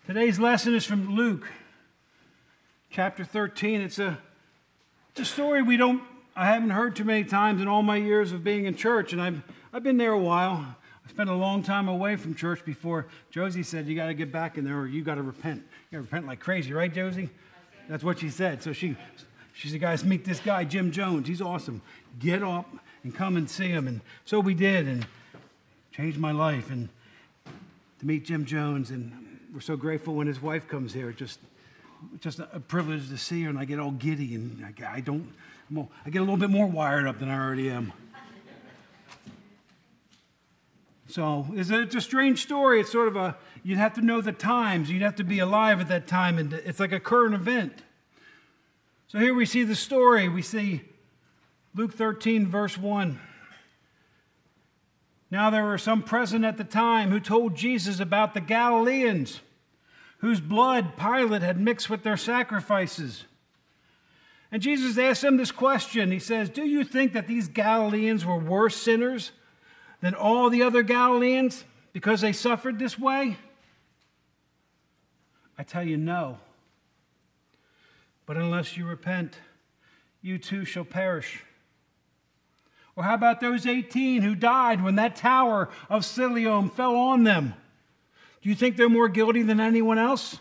Today's lesson is from Luke, chapter 13. It's a story I haven't heard too many times in all my years of being in church, and I've been there a while. I spent a long time away from church before Josie said, "You got to get back in there, or you got to repent. You got to repent like crazy, right, Josie?" That's what she said. So she said, "Guys, meet this guy, Jim Jones. He's awesome. Get up and come and see him." And so we did, and changed my life. And to meet Jim Jones, and we're so grateful when his wife comes here. Just a privilege to see her, and I get all giddy, and I get a little bit more wired up than I already am. So it's a strange story. It's sort of you'd have to know the times. You'd have to be alive at that time, and it's like a current event. So here we see the story. We see Luke 13, verse 1. Now there were some present at the time who told Jesus about the Galileans, whose blood Pilate had mixed with their sacrifices. And Jesus asked them this question. He says, "Do you think that these Galileans were worse sinners than all the other Galileans because they suffered this way? I tell you, no. But unless you repent, you too shall perish." Or how about those 18 who died when that tower of Siloam fell on them? Do you think they're more guilty than anyone else?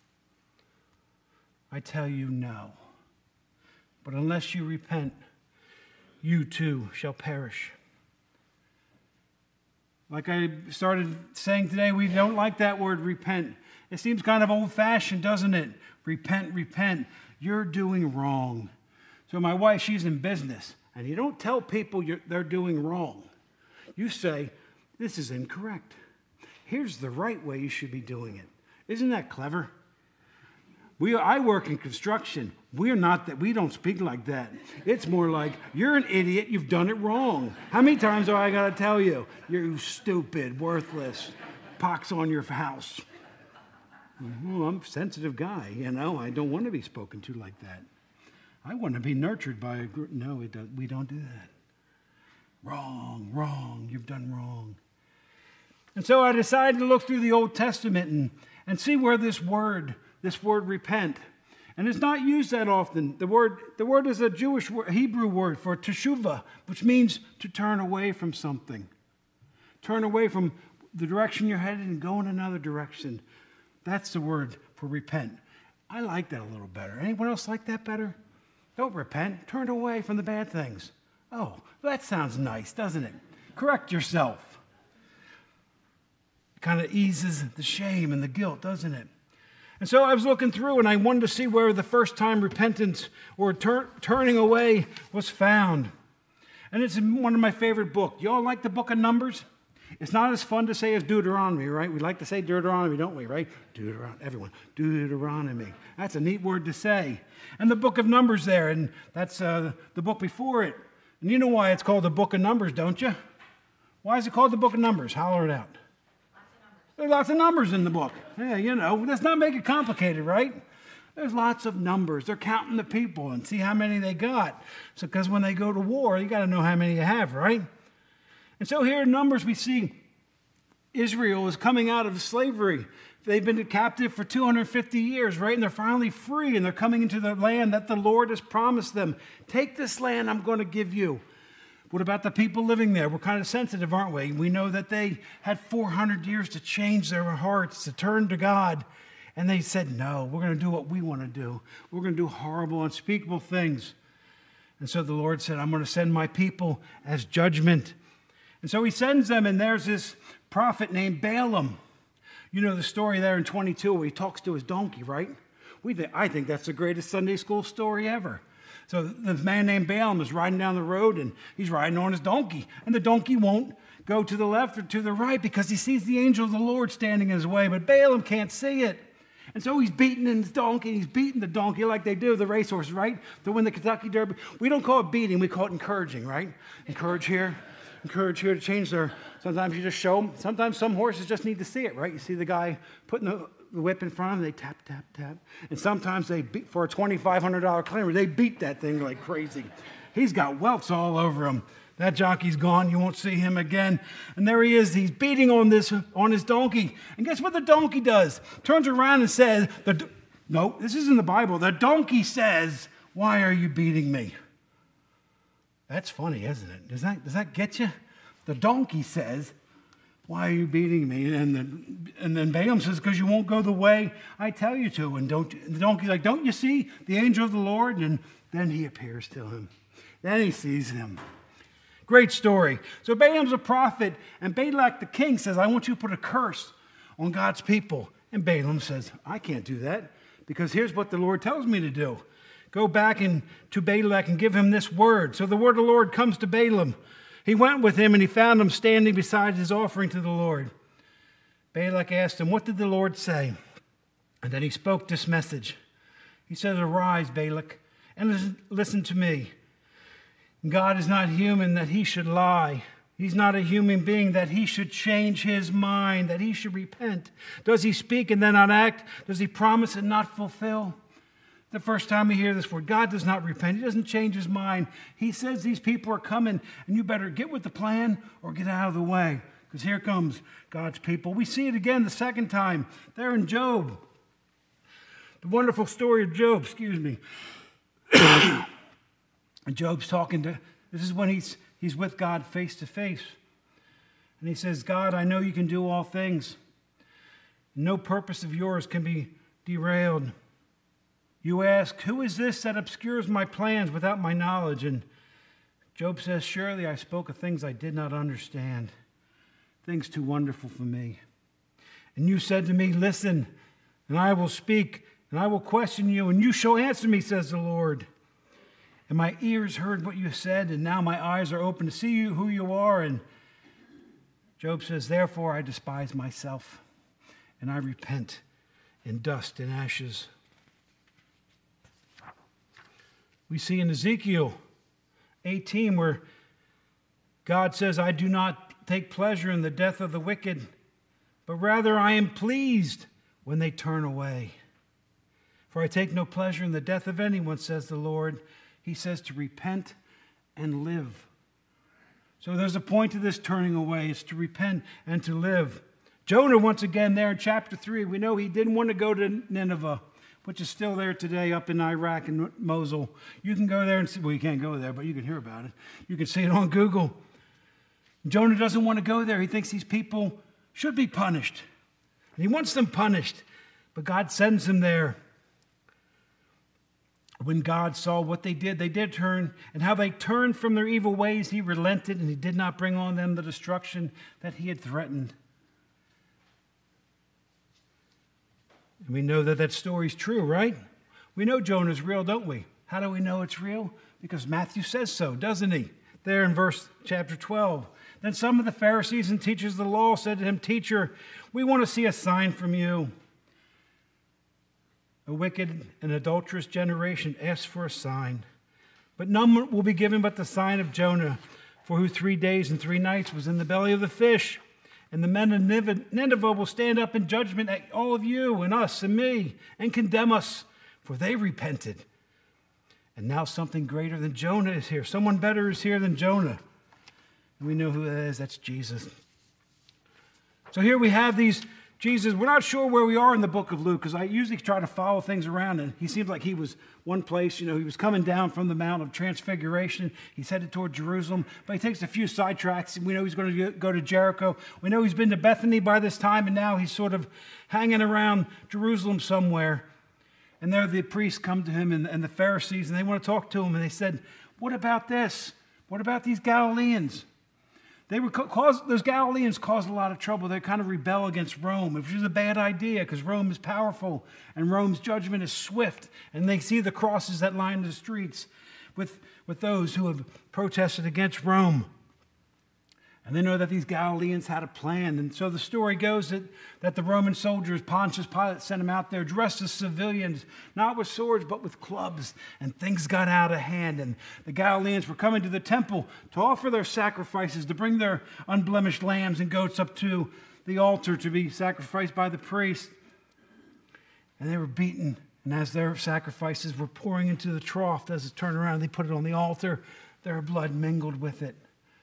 I tell you, no. But unless you repent, you too shall perish. Like I started saying today, we don't like that word repent. It seems kind of old-fashioned, doesn't it? Repent, repent. You're doing wrong. So my wife, she's in business. And you don't tell people they're doing wrong. You say, this is incorrect. Here's the right way you should be doing it. Isn't that clever? I work in construction. We don't speak like that. It's more like, you're an idiot, you've done it wrong. How many times do I got to tell you? You're stupid, worthless, pox on your house. Well, I'm a sensitive guy, I don't want to be spoken to like that. I want to be nurtured by a group. No, we don't do that. Wrong, you've done wrong. And so I decided to look through the Old Testament and see where this word repent, and it's not used that often. The word is a Jewish word, Hebrew word for teshuvah, which means to turn away from something. Turn away from the direction you're headed and go in another direction. That's the word for repent. I like that a little better. Anyone else like that better? Don't repent. Turn away from the bad things. Oh, that sounds nice, doesn't it? Correct yourself. It kind of eases the shame and the guilt, doesn't it? And so I was looking through, and I wanted to see where the first time repentance or turning away was found. And it's in one of my favorite books. You all like the book of Numbers? It's not as fun to say as Deuteronomy, right? We like to say Deuteronomy, don't we, right? Everyone, Deuteronomy. That's a neat word to say. And the book of Numbers there, and that's the book before it. And you know why it's called the book of Numbers, don't you? Why is it called the book of Numbers? Holler it out. There's lots of numbers in the book. Yeah, let's not make it complicated, right? There's lots of numbers. They're counting the people and see how many they got. So, because when they go to war, you got to know how many you have, right? And so here in Numbers, we see Israel is coming out of slavery. They've been captive for 250 years, right? And they're finally free, and they're coming into the land that the Lord has promised them. Take this land I'm going to give you. What about the people living there? We're kind of sensitive, aren't we? We know that they had 400 years to change their hearts, to turn to God. And they said, no, we're going to do what we want to do. We're going to do horrible, unspeakable things. And so the Lord said, I'm going to send my people as judgment. And so he sends them, and there's this prophet named Balaam. You know the story there in 22 where he talks to his donkey, right? I think that's the greatest Sunday school story ever. So the man named Balaam is riding down the road, and he's riding on his donkey. And the donkey won't go to the left or to the right because he sees the angel of the Lord standing in his way. But Balaam can't see it. And so he's beating his donkey. He's beating the donkey like they do the racehorse, right? To win the Kentucky Derby. We don't call it beating. We call it encouraging, right? Encourage here to change their... Sometimes you just show them. Sometimes some horses just need to see it, right? You see the guy putting the whip in front of them, they tap, tap, tap. And sometimes they beat, for a $2,500 claimer, they beat that thing like crazy. He's got welts all over him. That jockey's gone. You won't see him again. And there he is. He's beating on his donkey. And guess what the donkey does? Turns around and says, no, this isn't the Bible. The donkey says, "Why are you beating me?" That's funny, isn't it? Does that get you? The donkey says, "Why are you beating me?" And then Balaam says, "Because you won't go the way I tell you to." And the donkey's like, "Don't you see the angel of the Lord?" And then he appears to him. Then he sees him. Great story. So Balaam's a prophet, and Balak the king says, "I want you to put a curse on God's people." And Balaam says, "I can't do that, because here's what the Lord tells me to do. Go back to Balak and give him this word." So the word of the Lord comes to Balaam. He went with him, and he found him standing beside his offering to the Lord. Balak asked him, "What did the Lord say?" And then he spoke this message. He says, "Arise, Balak, and listen to me. God is not human that he should lie. He's not a human being that he should change his mind, that he should repent. Does he speak and then not act? Does he promise and not fulfill?" The first time we hear this word, God does not repent. He doesn't change his mind. He says these people are coming, and you better get with the plan or get out of the way, because here comes God's people. We see it again the second time. There in Job. The wonderful story of Job, And Job's this is when he's with God face to face. And he says, "God, I know you can do all things. No purpose of yours can be derailed. You ask, who is this that obscures my plans without my knowledge?" And Job says, "Surely I spoke of things I did not understand, things too wonderful for me. And you said to me, 'Listen, and I will speak, and I will question you, and you shall answer me,' says the Lord. And my ears heard what you said, and now my eyes are open to see you, who you are." And Job says, "Therefore I despise myself, and I repent in dust and ashes." We see in Ezekiel 18 where God says, "I do not take pleasure in the death of the wicked, but rather I am pleased when they turn away. For I take no pleasure in the death of anyone," says the Lord. He says to repent and live. So there's a point to this turning away. It's to repent and to live. Jonah, once again, there in chapter 3, we know he didn't want to go to Nineveh, which is still there today up in Iraq and Mosul. You can go there and see, well, you can't go there, but you can hear about it. You can see it on Google. Jonah doesn't want to go there. He thinks these people should be punished. And he wants them punished, but God sends him there. When God saw what they did turn, and how they turned from their evil ways, he relented, and he did not bring on them the destruction that he had threatened. And we know that story's true, right? We know Jonah's real, don't we? How do we know it's real? Because Matthew says so, doesn't he? There in chapter 12. Then some of the Pharisees and teachers of the law said to him, "Teacher, we want to see a sign from you." A wicked and adulterous generation asks for a sign, but none will be given but the sign of Jonah, for who 3 days and 3 nights was in the belly of the fish. And the men of Nineveh will stand up in judgment at all of you and us and me and condemn us, for they repented. And now something greater than Jonah is here. Someone better is here than Jonah. And we know who that is. That's Jesus. So here we have Jesus. We're not sure where we are in the book of Luke, because I usually try to follow things around, and he seems like he was one place. He was coming down from the Mount of Transfiguration. He's headed toward Jerusalem, but he takes a few sidetracks. We know he's going to go to Jericho. We know he's been to Bethany by this time, and now he's sort of hanging around Jerusalem somewhere. And there the priests come to him and the Pharisees, and they want to talk to him, and they said, "What about this? What about these Galileans?" Those Galileans caused a lot of trouble. They kind of rebel against Rome, which is a bad idea because Rome is powerful and Rome's judgment is swift. And they see the crosses that line the streets with those who have protested against Rome. And they know that these Galileans had a plan. And so the story goes that the Roman soldiers, Pontius Pilate, sent them out there dressed as civilians, not with swords, but with clubs. And things got out of hand. And the Galileans were coming to the temple to offer their sacrifices, to bring their unblemished lambs and goats up to the altar to be sacrificed by the priest. And they were beaten. And as their sacrifices were pouring into the trough, as it turned around, they put it on the altar, their blood mingled with it.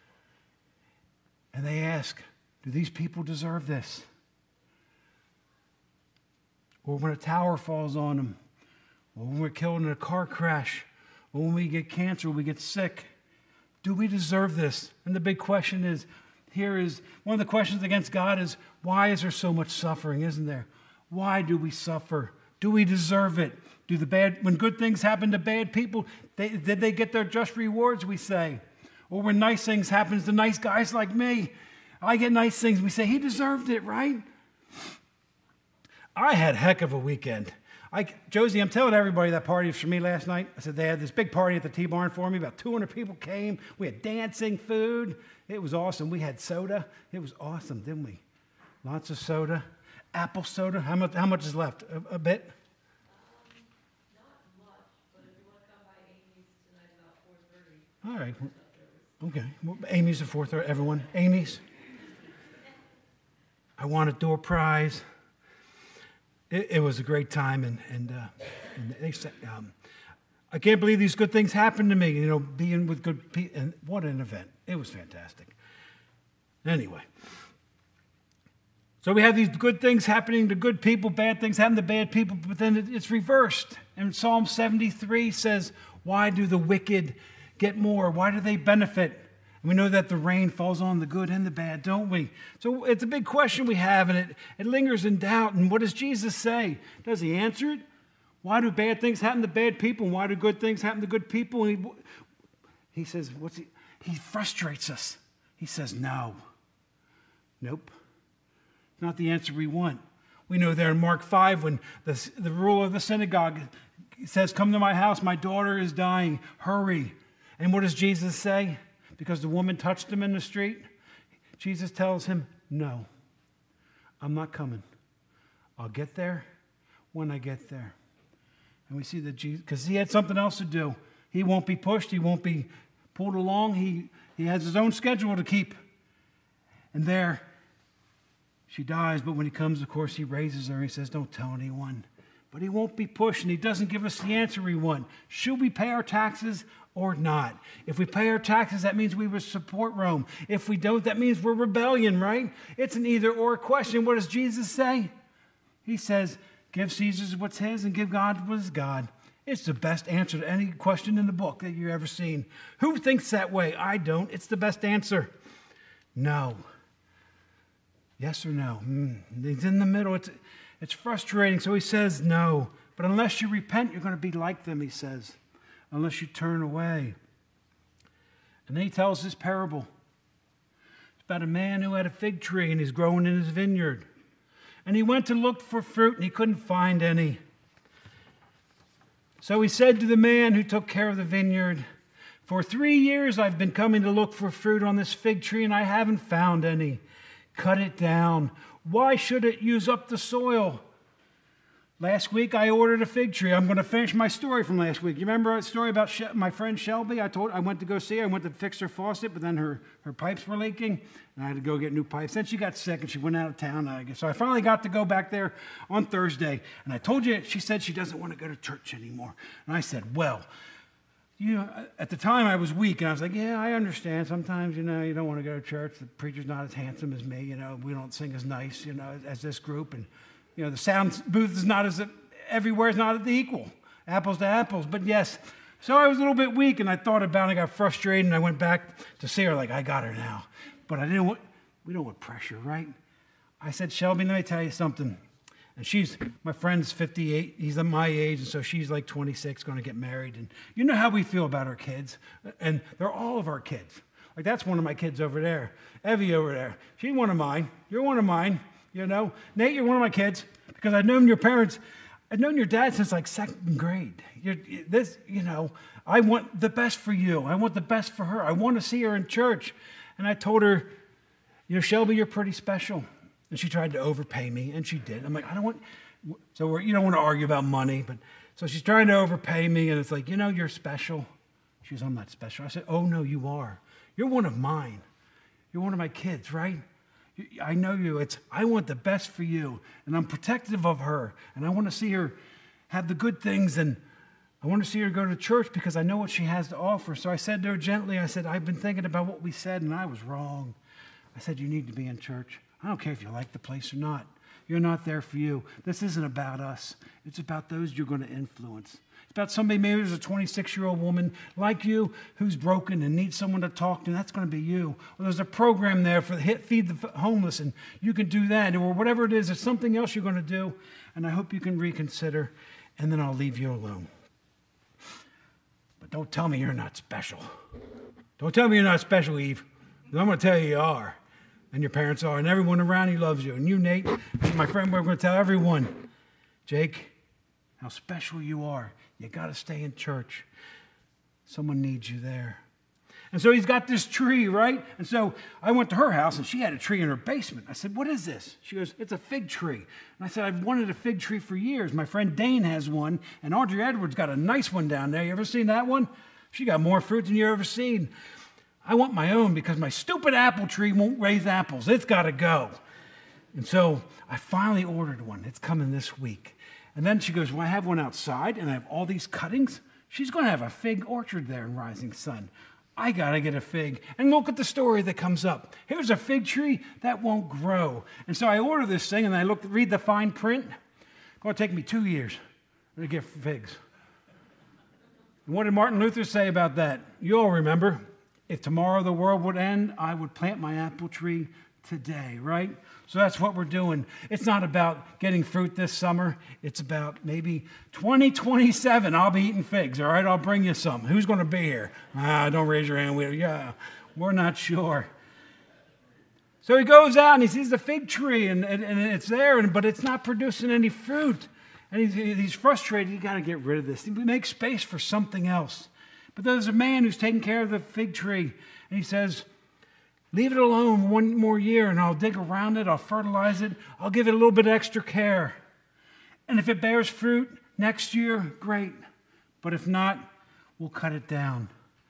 And they ask, do these people deserve this? Or when a tower falls on them, or when we're killed in a car crash, or when we get cancer, or we get sick, do we deserve this? And the big question is, one of the questions against God is, why is there so much suffering, isn't there? Why do we suffer? Do we deserve it? When good things happen to bad people, did they get their just rewards, we say? Or when nice things happen to nice guys like me, I get nice things, we say, he deserved it, right? I had a heck of a weekend. Josie, I'm telling everybody that party was for me last night. I said they had this big party at the T-Barn for me. About 200 people came. We had dancing, food. It was awesome. We had soda. It was awesome, didn't we? Lots of soda. Apple soda. How much is left? A bit? Not much, but if you want to come by Amy's tonight about 4:30. All right. Okay. Well, Amy's at 4:30. Everyone? Amy's? I want a door prize. It was a great time, and they said, I can't believe these good things happened to me, being with good people. And what an event. It was fantastic. Anyway. So we have these good things happening to good people, bad things happen to bad people, but then it's reversed. And Psalm 73 says, why do the wicked get more? Why do they benefit? And we know that the rain falls on the good and the bad, don't we? So it's a big question we have, and it lingers in doubt. And what does Jesus say? Does he answer it? Why do bad things happen to bad people? And why do good things happen to good people? And he says, he frustrates us. He says, no. Nope. Not the answer we want. We know there in Mark 5 when the ruler of the synagogue says, come to my house, my daughter is dying, hurry. And what does Jesus say? Because the woman touched him in the street, Jesus tells him, no, I'm not coming. I'll get there when I get there. And we see that Jesus, because he had something else to do. He won't be pushed. He won't be pulled along. He has his own schedule to keep. And there, she dies. But when he comes, of course, he raises her. He says, don't tell anyone. But he won't be pushed, and he doesn't give us the answer we want. Should we pay our taxes or not? If we pay our taxes, that means we would support Rome. If we don't, that means we're rebellion, right? It's an either-or question. What does Jesus say? He says, give Caesar what's his and give God what is God. It's the best answer to any question in the book that you've ever seen. Who thinks that way? I don't. It's the best answer. No. Yes or no? He's in the middle. It's frustrating. So he says no. But unless you repent, you're going to be like them, he says. Unless you turn away. And then he tells this parable. It's about a man who had a fig tree and he's growing in his vineyard. And he went to look for fruit and he couldn't find any. So he said to the man who took care of the vineyard, for 3 years I've been coming to look for fruit on this fig tree and I haven't found any. Cut it down. Why should it use up the soil? Last week I ordered a fig tree. I'm going to finish my story from last week. You remember a story about my friend Shelby? I went to go see her. I went to fix her faucet, but then her pipes were leaking, and I had to go get new pipes. Then she got sick, and she went out of town. So I finally got to go back there on Thursday. And I told you, she said she doesn't want to go to church anymore. And I said, well, at the time I was weak, and I was like, yeah, I understand. Sometimes, you don't want to go to church. The preacher's not as handsome as me. We don't sing as nice, as this group. And, the sound booth is not everywhere is not equal. Apples to apples. But yes, so I was a little bit weak, and I thought about it. I got frustrated, and I went back to see her like, I got her now. But we don't want pressure, right? I said, Shelby, let me tell you something. And my friend's 58. He's my age, and so she's like 26, going to get married. And you know how we feel about our kids. And they're all of our kids. Like, that's one of my kids over there. Evie over there. She's one of mine. You're one of mine. Nate, you're one of my kids. Because I've known your parents. I've known your dad since like second grade. I want the best for you. I want the best for her. I want to see her in church. And I told her, Shelby, you're pretty special. And she tried to overpay me, and she did. I'm like, I don't want, so you don't want to argue about money, but so she's trying to overpay me, and it's like, you're special. She goes, I'm not special. I said, oh, no, you are. You're one of mine. You're one of my kids, right? I know you. I want the best for you, and I'm protective of her, and I want to see her have the good things, and I want to see her go to church because I know what she has to offer. So I said to her gently, I said, I've been thinking about what we said, and I was wrong. I said, you need to be in church. I don't care if you like the place or not. You're not there for you. This isn't about us. It's about those you're going to influence. It's about somebody, maybe there's a 26-year-old woman like you who's broken and needs someone to talk to, and that's going to be you. Or there's a program there for Feed the Homeless, and you can do that. Or whatever it is, it's something else you're going to do, and I hope you can reconsider, and then I'll leave you alone. But don't tell me you're not special. Don't tell me you're not special, Eve. I'm going to tell you are. And your parents are. And everyone around you loves you. And you, Nate, and my friend, we're going to tell everyone, Jake, how special you are. You got to stay in church. Someone needs you there. And so he's got this tree, right? And so I went to her house, and she had a tree in her basement. I said, what is this? She goes, it's a fig tree. And I said, I've wanted a fig tree for years. My friend Dane has one, and Audrey Edwards got a nice one down there. You ever seen that one? She got more fruit than you ever seen. I want my own because my stupid apple tree won't raise apples. It's got to go. And so I finally ordered one. It's coming this week. And then she goes, well, I have one outside, and I have all these cuttings. She's going to have a fig orchard there in Rising Sun. I got to get a fig. And look at the story that comes up. Here's a fig tree that won't grow. And so I order this thing, and I read the fine print. It's going to take me 2 years to get figs. And what did Martin Luther say about that? You all remember. If tomorrow the world would end, I would plant my apple tree today, right? So that's what we're doing. It's not about getting fruit this summer. It's about maybe 2027, I'll be eating figs, all right? I'll bring you some. Who's going to be here? Don't raise your hand. We're not sure. So he goes out and he sees the fig tree, and it's there, but it's not producing any fruit. And he's frustrated. You got to get rid of this. Make space for something else. But there's a man who's taking care of the fig tree, and he says, leave it alone one more year, and I'll dig around it, I'll fertilize it, I'll give it a little bit extra care. And if it bears fruit next year, great. But if not, we'll cut it down.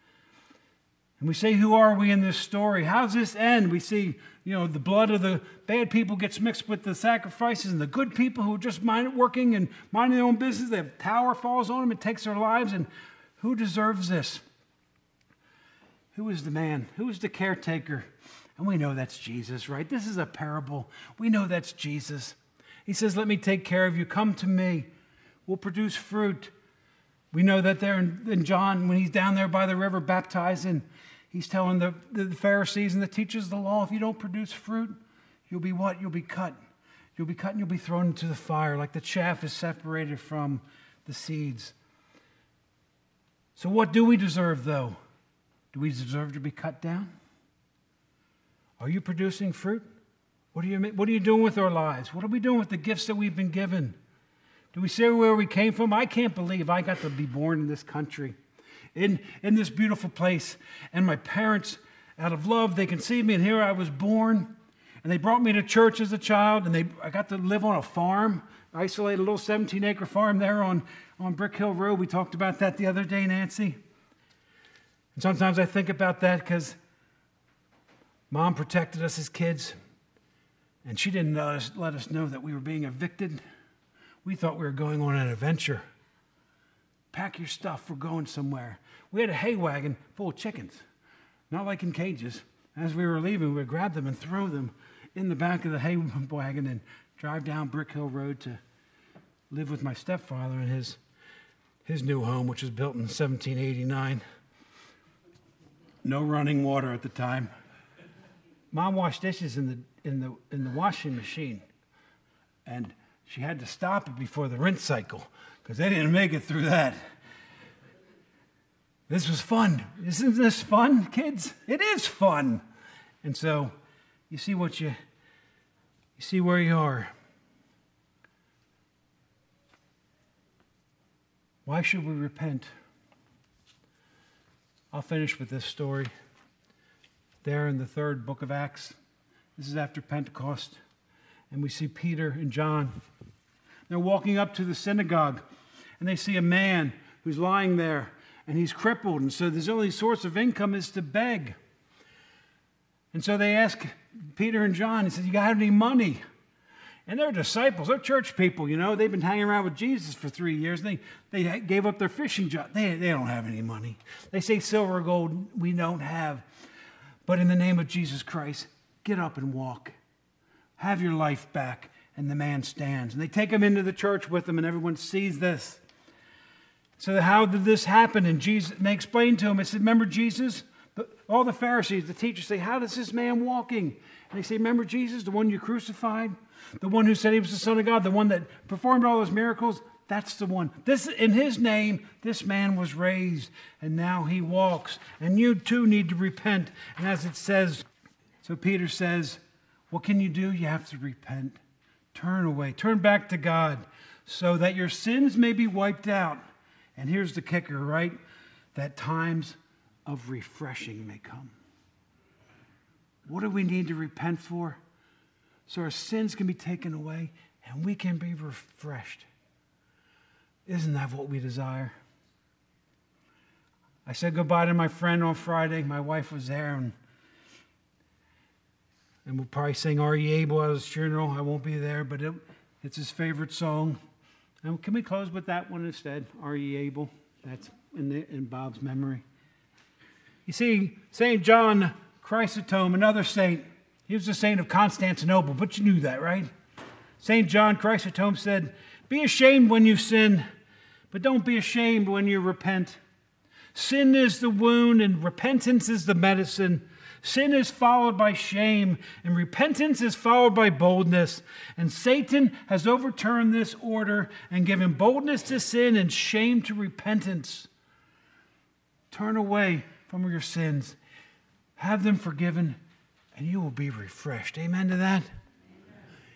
And we say, who are we in this story? How does this end? We see, the blood of the bad people gets mixed with the sacrifices, and the good people who are just working and minding their own business, the tower falls on them and takes their lives, and who deserves this? Who is the man? Who is the caretaker? And we know that's Jesus, right? This is a parable. We know that's Jesus. He says, let me take care of you. Come to me. We'll produce fruit. We know that there in John, when he's down there by the river baptizing, he's telling the Pharisees and the teachers of the law, if you don't produce fruit, you'll be what? You'll be cut. You'll be cut and you'll be thrown into the fire like the chaff is separated from the seeds. So what do we deserve, though? Do we deserve to be cut down? Are you producing fruit? What are you doing with our lives? What are we doing with the gifts that we've been given? Do we say where we came from? I can't believe I got to be born in this country, in this beautiful place. And my parents, out of love, they conceived me, and here I was born. And they brought me to church as a child, and I got to live on a farm, isolated little 17-acre farm there on Brick Hill Road. We talked about that the other day, Nancy. And sometimes I think about that because Mom protected us as kids, and she didn't let us know that we were being evicted. We thought we were going on an adventure. Pack your stuff, we're going somewhere. We had a hay wagon full of chickens, not like in cages. As we were leaving, we would grab them and throw them in the back of the hay wagon and drive down Brick Hill Road to live with my stepfather in his new home, which was built in 1789. No running water at the time. Mom washed dishes in the washing machine, and she had to stop it before the rinse cycle because they didn't make it through that. This was fun. Isn't this fun, kids? It is fun. And so you see you see where you are. Why should we repent? I'll finish with this story. There in the third book of Acts. This is after Pentecost. And we see Peter and John. They're walking up to the synagogue, and they see a man who's lying there, and he's crippled. And so his only source of income is to beg. And so they ask Peter and John, he says, you got any money? And they're disciples, they're church people, they've been hanging around with Jesus for 3 years. They gave up their fishing job. They don't have any money. They say silver or gold we don't have. But in the name of Jesus Christ, Get up and walk. Have your life back. And the man stands. And they take him into the church with them, and everyone sees this. So how did this happen? And they explained to him, I said, remember Jesus? All the Pharisees, the teachers say, how does this man walking? And they say, remember Jesus, the one you crucified? The one who said he was the Son of God, the one that performed all those miracles? That's the one. In his name, this man was raised, and now he walks. And you too need to repent. And as it says, so Peter says, what can you do? You have to repent. Turn away. Turn back to God so that your sins may be wiped out. And here's the kicker, right? That times of refreshing may come. What do we need to repent for? So our sins can be taken away and we can be refreshed. Isn't that what we desire? I said goodbye to my friend on Friday. My wife was there, and we'll probably sing Are You Able at his funeral. I won't be there, but it's his favorite song. And can we close with that one instead? Are You Able? That's in Bob's memory. You see, St. John Chrysostom, another saint, he was the saint of Constantinople, but you knew that, right? St. John Chrysostom said, be ashamed when you sin, but don't be ashamed when you repent. Sin is the wound and repentance is the medicine. Sin is followed by shame, and repentance is followed by boldness. And Satan has overturned this order and given boldness to sin and shame to repentance. Turn away from your sins. Have them forgiven, and you will be refreshed. Amen to that?